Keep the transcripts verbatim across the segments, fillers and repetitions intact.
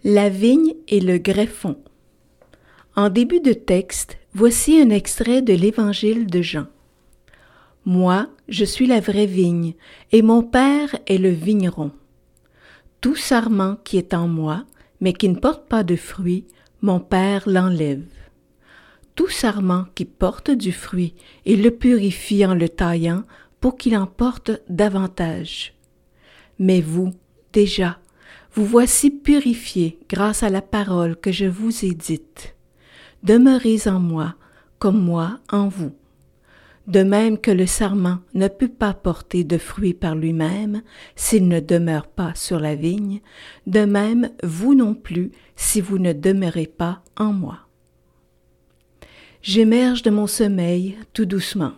La vigne et le greffon. En début de texte, voici un extrait de l'Évangile de Jean. « Moi, je suis la vraie vigne, et mon Père est le vigneron. Tout sarment qui est en moi, mais qui ne porte pas de fruit, mon Père l'enlève. Tout sarment qui porte du fruit, il le purifie en le taillant pour qu'il en porte davantage. Mais vous, déjà, vous voici purifiés grâce à la parole que je vous ai dite. Demeurez en moi, comme moi en vous. De même que le sarment ne peut pas porter de fruits par lui-même s'il ne demeure pas sur la vigne, de même vous non plus si vous ne demeurez pas en moi. J'émerge de mon sommeil tout doucement.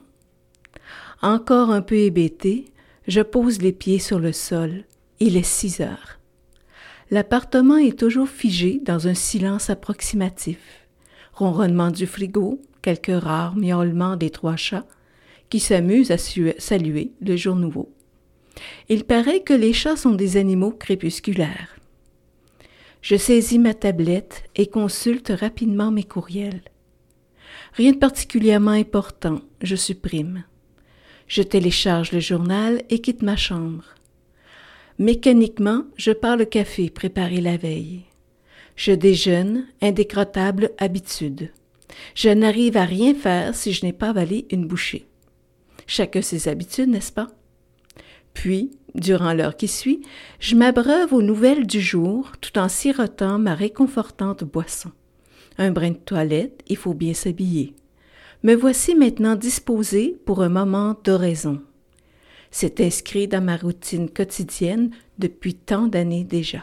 Encore un peu hébété, je pose les pieds sur le sol. Il est six heures. L'appartement est toujours figé dans un silence approximatif. Ronronnement du frigo, quelques rares miaulements des trois chats qui s'amusent à su- saluer le jour nouveau. Il paraît que les chats sont des animaux crépusculaires. Je saisis ma tablette et consulte rapidement mes courriels. Rien de particulièrement important, je supprime. Je télécharge le journal et quitte ma chambre. Mécaniquement, je pars le café préparé la veille. Je déjeune, indécrottable habitude. Je n'arrive à rien faire si je n'ai pas avalé une bouchée. Chacun ses habitudes, n'est-ce pas? Puis, durant l'heure qui suit, je m'abreuve aux nouvelles du jour tout en sirotant ma réconfortante boisson. Un brin de toilette, il faut bien s'habiller. Me voici maintenant disposée pour un moment d'oraison. C'est inscrit dans ma routine quotidienne depuis tant d'années déjà.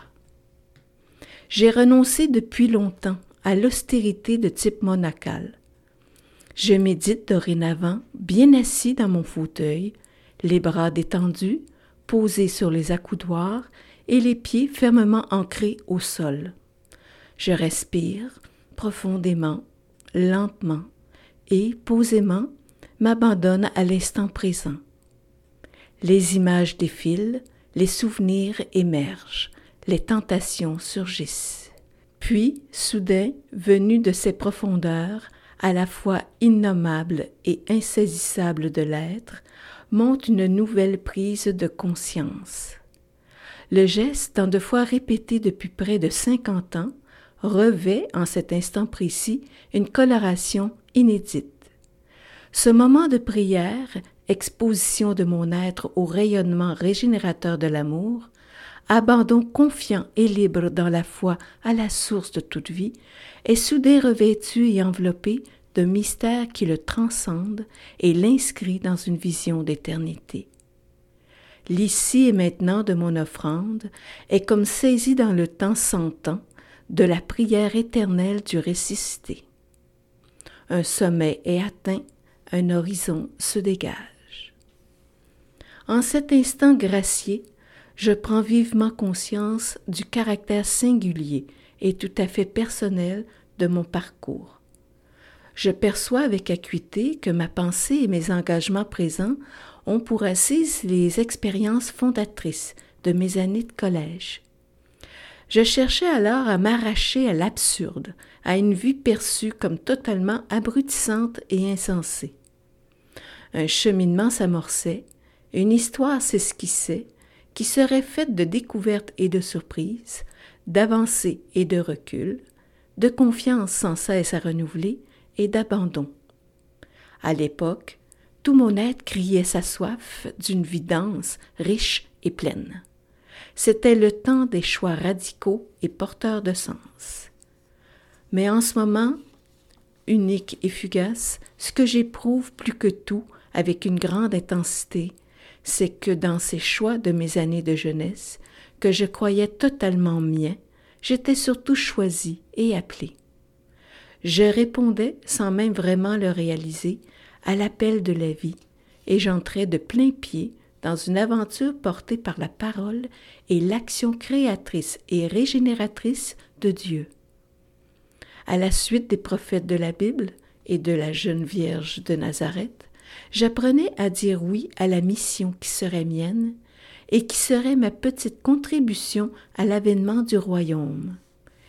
J'ai renoncé depuis longtemps à l'austérité de type monacal. Je médite dorénavant, bien assis dans mon fauteuil, les bras détendus, posés sur les accoudoirs et les pieds fermement ancrés au sol. Je respire profondément, lentement et posément m'abandonne à l'instant présent. Les images défilent, les souvenirs émergent, les tentations surgissent. Puis, soudain, venu de ces profondeurs, à la fois innommables et insaisissables de l'être, monte une nouvelle prise de conscience. Le geste, tant de fois répété depuis près de cinquante ans, revêt, en cet instant précis, une coloration inédite. Ce moment de prière, exposition de mon être au rayonnement régénérateur de l'amour, abandon confiant et libre dans la foi à la source de toute vie, est soudain revêtu et enveloppé de mystères qui le transcendent et l'inscrit dans une vision d'éternité. L'ici et maintenant de mon offrande est comme saisi dans le temps sans temps de la prière éternelle du ressuscité. Un sommet est atteint, un horizon se dégage. En cet instant gracié, je prends vivement conscience du caractère singulier et tout à fait personnel de mon parcours. Je perçois avec acuité que ma pensée et mes engagements présents ont pour assises les expériences fondatrices de mes années de collège. Je cherchais alors à m'arracher à l'absurde, à une vie perçue comme totalement abrutissante et insensée. Un cheminement s'amorçait, une histoire s'esquissait, qui serait faite de découvertes et de surprises, d'avancées et de reculs, de confiance sans cesse à renouveler et d'abandon. À l'époque, tout mon être criait sa soif d'une vie dense, riche et pleine. C'était le temps des choix radicaux et porteurs de sens. Mais en ce moment, unique et fugace, ce que j'éprouve plus que tout, avec une grande intensité, c'est que dans ces choix de mes années de jeunesse, que je croyais totalement miens, j'étais surtout choisie et appelée. Je répondais, sans même vraiment le réaliser, à l'appel de la vie, et j'entrais de plein pied dans une aventure portée par la parole et l'action créatrice et régénératrice de Dieu. À la suite des prophètes de la Bible et de la jeune Vierge de Nazareth, j'apprenais à dire oui à la mission qui serait mienne et qui serait ma petite contribution à l'avènement du royaume.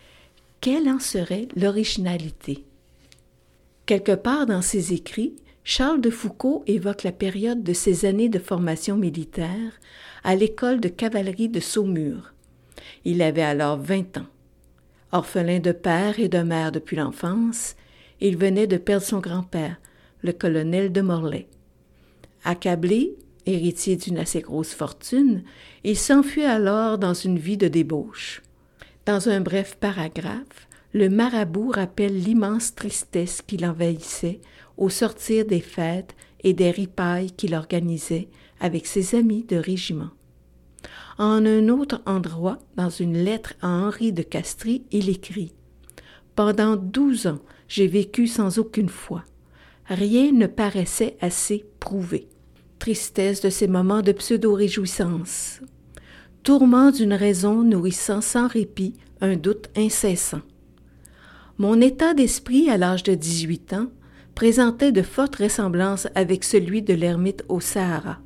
quelle en serait l'originalité? Quelque part dans ses écrits, Charles de Foucault évoque la période de ses années de formation militaire à l'école de cavalerie de Saumur. Il avait alors vingt ans. Orphelin de père et de mère depuis l'enfance, il venait de perdre son grand-père, le colonel de Morlaix. Accablé, héritier d'une assez grosse fortune, il s'enfuit alors dans une vie de débauche. Dans un bref paragraphe, le marabout rappelle l'immense tristesse qui l'envahissait au sortir des fêtes et des ripailles qu'il organisait avec ses amis de régiment. En un autre endroit, dans une lettre à Henri de Castries, il écrit « Pendant douze ans, j'ai vécu sans aucune foi. Rien ne paraissait assez prouvé. Tristesse de ces moments de pseudo-réjouissance. Tourment d'une raison nourrissant sans répit un doute incessant. Mon état d'esprit à l'âge de dix-huit ans présentait de fortes ressemblances avec celui de l'ermite au Sahara.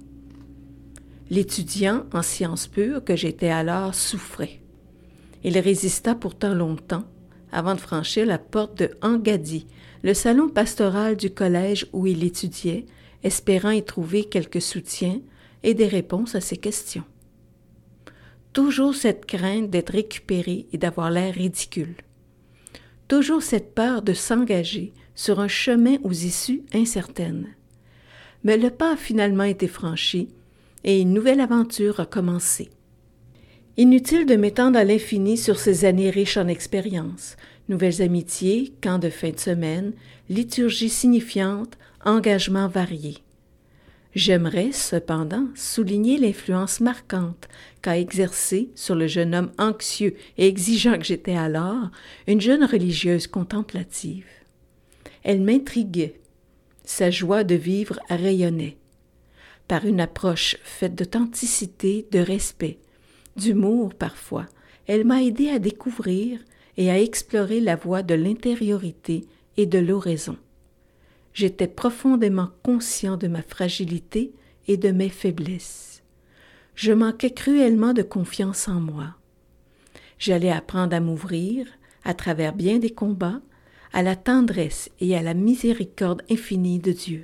L'étudiant en sciences pures que j'étais alors souffrait. Il résista pourtant longtemps avant de franchir la porte de Engaddi, le salon pastoral du collège où il étudiait, espérant y trouver quelque soutien et des réponses à ses questions. Toujours cette crainte d'être récupéré et d'avoir l'air ridicule. Toujours cette peur de s'engager sur un chemin aux issues incertaines. Mais le pas a finalement été franchi et une nouvelle aventure a commencé. Inutile de m'étendre à l'infini sur ces années riches en expériences, nouvelles amitiés, camps de fin de semaine, liturgie signifiante, engagements variés. J'aimerais, cependant, souligner l'influence marquante qu'a exercée sur le jeune homme anxieux et exigeant que j'étais alors, une jeune religieuse contemplative. Elle m'intriguait. Sa joie de vivre rayonnait. Par une approche faite d'authenticité, de respect, d'humour parfois, elle m'a aidé à découvrir et à explorer la voie de l'intériorité et de l'oraison. J'étais profondément conscient de ma fragilité et de mes faiblesses. Je manquais cruellement de confiance en moi. J'allais apprendre à m'ouvrir, à travers bien des combats, à la tendresse et à la miséricorde infinie de Dieu.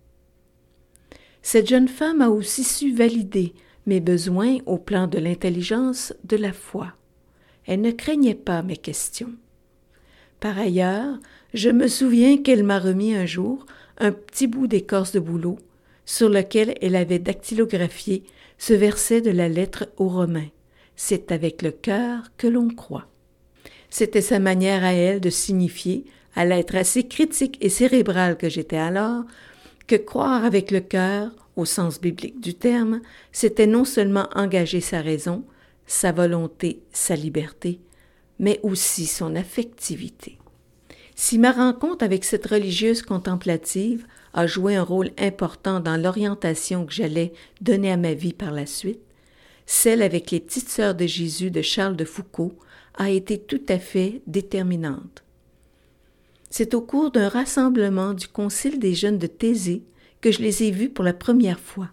Cette jeune femme a aussi su valider mes besoins au plan de l'intelligence, de la foi. Elle ne craignait pas mes questions. Par ailleurs, je me souviens qu'elle m'a remis un jour un petit bout d'écorce de bouleau sur lequel elle avait dactylographié ce verset de la lettre aux Romains. C'est avec le cœur que l'on croit. C'était sa manière à elle de signifier, à l'être assez critique et cérébral que j'étais alors, que croire avec le cœur, au sens biblique du terme, c'était non seulement engager sa raison, sa volonté, sa liberté, mais aussi son affectivité. Si ma rencontre avec cette religieuse contemplative a joué un rôle important dans l'orientation que j'allais donner à ma vie par la suite, celle avec les petites sœurs de Jésus de Charles de Foucault a été tout à fait déterminante. C'est au cours d'un rassemblement du Concile des jeunes de Thésée que je les ai vues pour la première fois.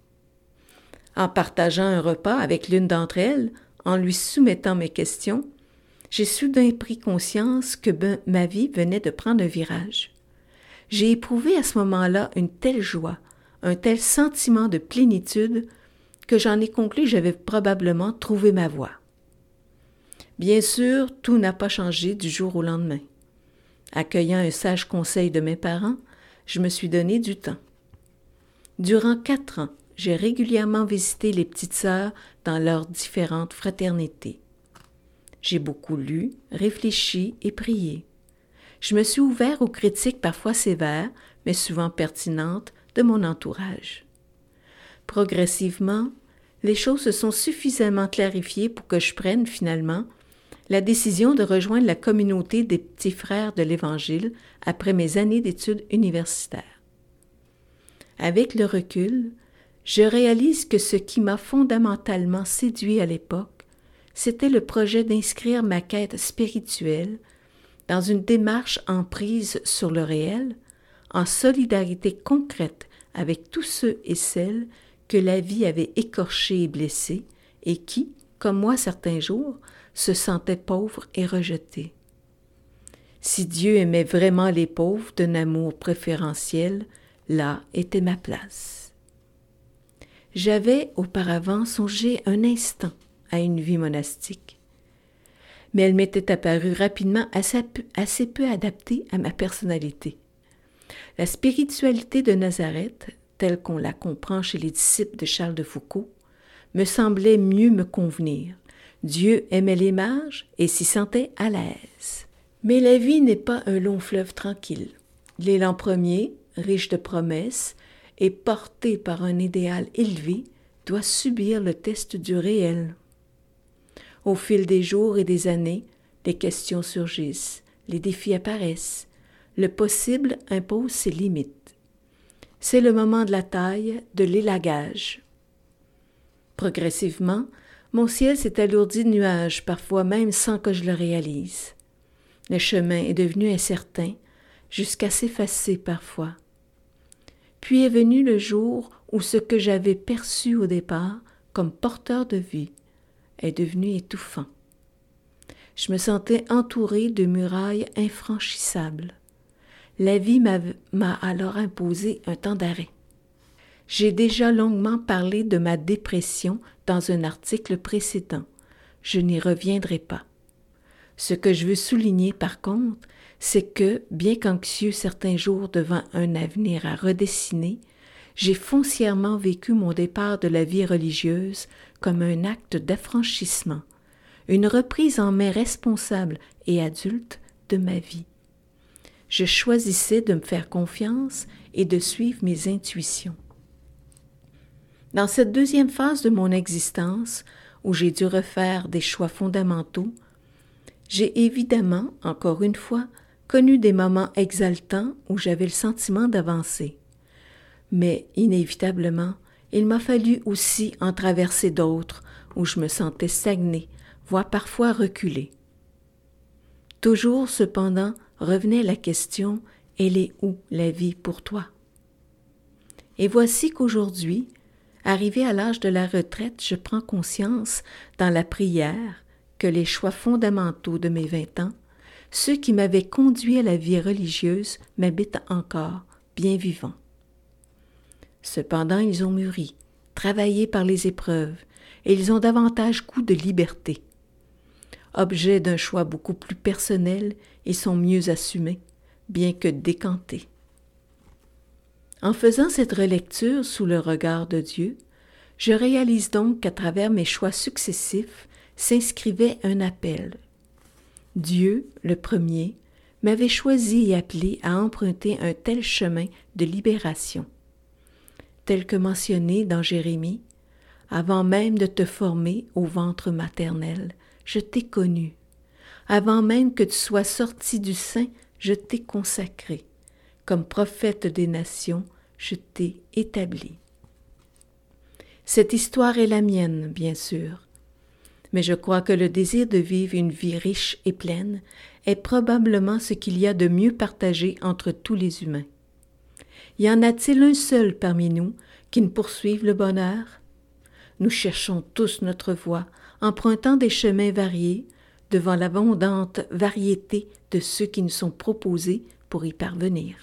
En partageant un repas avec l'une d'entre elles, en lui soumettant mes questions, j'ai soudain pris conscience que ben, ma vie venait de prendre un virage. J'ai éprouvé à ce moment-là une telle joie, un tel sentiment de plénitude que j'en ai conclu que j'avais probablement trouvé ma voie. Bien sûr, tout n'a pas changé du jour au lendemain. Accueillant un sage conseil de mes parents, je me suis donné du temps. Durant quatre ans, j'ai régulièrement visité les petites sœurs dans leurs différentes fraternités. J'ai beaucoup lu, réfléchi et prié. Je me suis ouvert aux critiques parfois sévères, mais souvent pertinentes, de mon entourage. Progressivement, les choses se sont suffisamment clarifiées pour que je prenne, finalement, la décision de rejoindre la communauté des petits frères de l'Évangile après mes années d'études universitaires. Avec le recul, je réalise que ce qui m'a fondamentalement séduit à l'époque, c'était le projet d'inscrire ma quête spirituelle dans une démarche en prise sur le réel, en solidarité concrète avec tous ceux et celles que la vie avait écorchés et blessés et qui, comme moi certains jours, se sentaient pauvres et rejetés. Si Dieu aimait vraiment les pauvres d'un amour préférentiel, là était ma place. J'avais auparavant songé un instant à une vie monastique, mais elle m'était apparue rapidement assez peu, assez peu adaptée à ma personnalité. La spiritualité de Nazareth, telle qu'on la comprend chez les disciples de Charles de Foucault, me semblait mieux me convenir. Dieu aimait les mages et s'y sentait à l'aise. Mais la vie n'est pas un long fleuve tranquille. L'élan premier, riche de promesses et porté par un idéal élevé, doit subir le test du réel. Au fil des jours et des années, les questions surgissent, les défis apparaissent, le possible impose ses limites. C'est le moment de la taille, de l'élagage. Progressivement, mon ciel s'est alourdi de nuages, parfois même sans que je le réalise. Le chemin est devenu incertain, jusqu'à s'effacer parfois. Puis est venu le jour où ce que j'avais perçu au départ comme porteur de vie est devenu étouffant. Je me sentais entourée de murailles infranchissables. La vie m'a, m'a alors imposé un temps d'arrêt. J'ai déjà longuement parlé de ma dépression dans un article précédent. Je n'y reviendrai pas. Ce que je veux souligner par contre, c'est que, bien qu'anxieux certains jours devant un avenir à redessiner, j'ai foncièrement vécu mon départ de la vie religieuse comme un acte d'affranchissement, une reprise en main responsable et adulte de ma vie. Je choisissais de me faire confiance et de suivre mes intuitions. Dans cette deuxième phase de mon existence, où j'ai dû refaire des choix fondamentaux, j'ai évidemment, encore une fois, connu des moments exaltants où j'avais le sentiment d'avancer. Mais inévitablement, il m'a fallu aussi en traverser d'autres où je me sentais stagnée, voire parfois reculée. Toujours, cependant, revenait la question « Elle est où la vie pour toi ?» Et voici qu'aujourd'hui, arrivé à l'âge de la retraite, je prends conscience, dans la prière, que les choix fondamentaux de mes vingt ans, ceux qui m'avaient conduit à la vie religieuse, m'habitent encore, bien vivants. Cependant, ils ont mûri, travaillé par les épreuves, et ils ont davantage goût de liberté. Objet d'un choix beaucoup plus personnel, ils sont mieux assumés, bien que décantés. En faisant cette relecture sous le regard de Dieu, je réalise donc qu'à travers mes choix successifs s'inscrivait un appel. Dieu, le premier, m'avait choisi et appelé à emprunter un tel chemin de libération. Tel que mentionné dans Jérémie, « Avant même de te former au ventre maternel, je t'ai connu. Avant même que tu sois sorti du sein, je t'ai consacré. Comme prophète des nations, je t'ai établi. » Cette histoire est la mienne, bien sûr, mais je crois que le désir de vivre une vie riche et pleine est probablement ce qu'il y a de mieux partagé entre tous les humains. Y en a-t-il un seul parmi nous qui ne poursuive le bonheur? Nous cherchons tous notre voie, empruntant des chemins variés, devant l'abondante variété de ceux qui nous sont proposés pour y parvenir.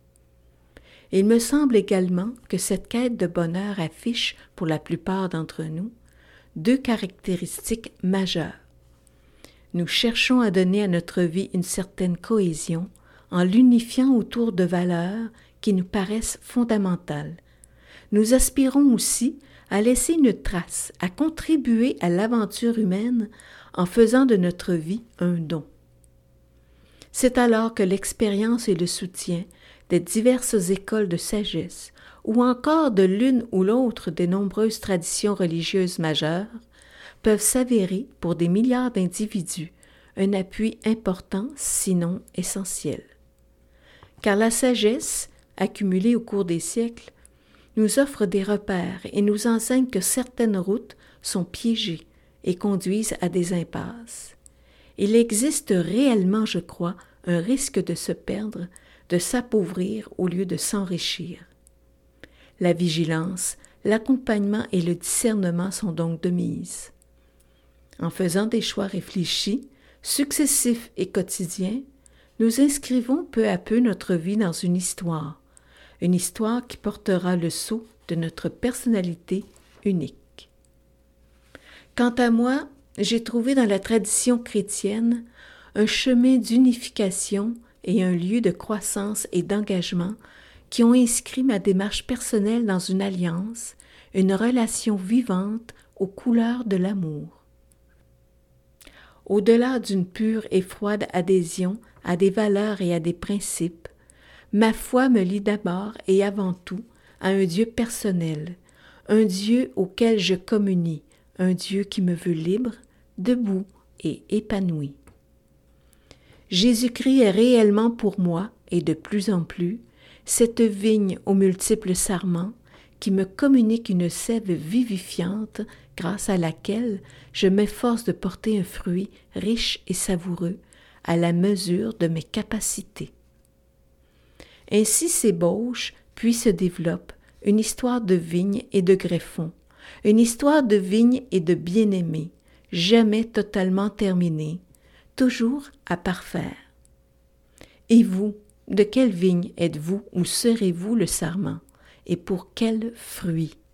Il me semble également que cette quête de bonheur affiche, pour la plupart d'entre nous, deux caractéristiques majeures. Nous cherchons à donner à notre vie une certaine cohésion en l'unifiant autour de valeurs qui nous paraissent fondamentales. Nous aspirons aussi à laisser une trace, à contribuer à l'aventure humaine en faisant de notre vie un don. C'est alors que l'expérience et le soutien des diverses écoles de sagesse, ou encore de l'une ou l'autre des nombreuses traditions religieuses majeures, peuvent s'avérer pour des milliards d'individus un appui important, sinon essentiel. Car la sagesse, accumulée au cours des siècles, nous offre des repères et nous enseigne que certaines routes sont piégées et conduisent à des impasses. Il existe réellement, je crois, un risque de se perdre, de s'appauvrir au lieu de s'enrichir. La vigilance, l'accompagnement et le discernement sont donc de mise. En faisant des choix réfléchis, successifs et quotidiens, nous inscrivons peu à peu notre vie dans une histoire, une histoire qui portera le sceau de notre personnalité unique. Quant à moi, j'ai trouvé dans la tradition chrétienne un chemin d'unification et un lieu de croissance et d'engagement qui ont inscrit ma démarche personnelle dans une alliance, une relation vivante aux couleurs de l'amour. Au-delà d'une pure et froide adhésion à des valeurs et à des principes, ma foi me lie d'abord et avant tout à un Dieu personnel, un Dieu auquel je communie, un Dieu qui me veut libre, debout et épanoui. Jésus-Christ est réellement pour moi, et de plus en plus, cette vigne aux multiples sarments qui me communique une sève vivifiante grâce à laquelle je m'efforce de porter un fruit riche et savoureux à la mesure de mes capacités. Ainsi s'ébauche, puis se développe une histoire de vigne et de greffons, une histoire de vigne et de bien-aimés, jamais totalement terminée, toujours à parfaire. Et vous, de quelle vigne êtes-vous ou serez-vous le sarment, et pour quel fruit?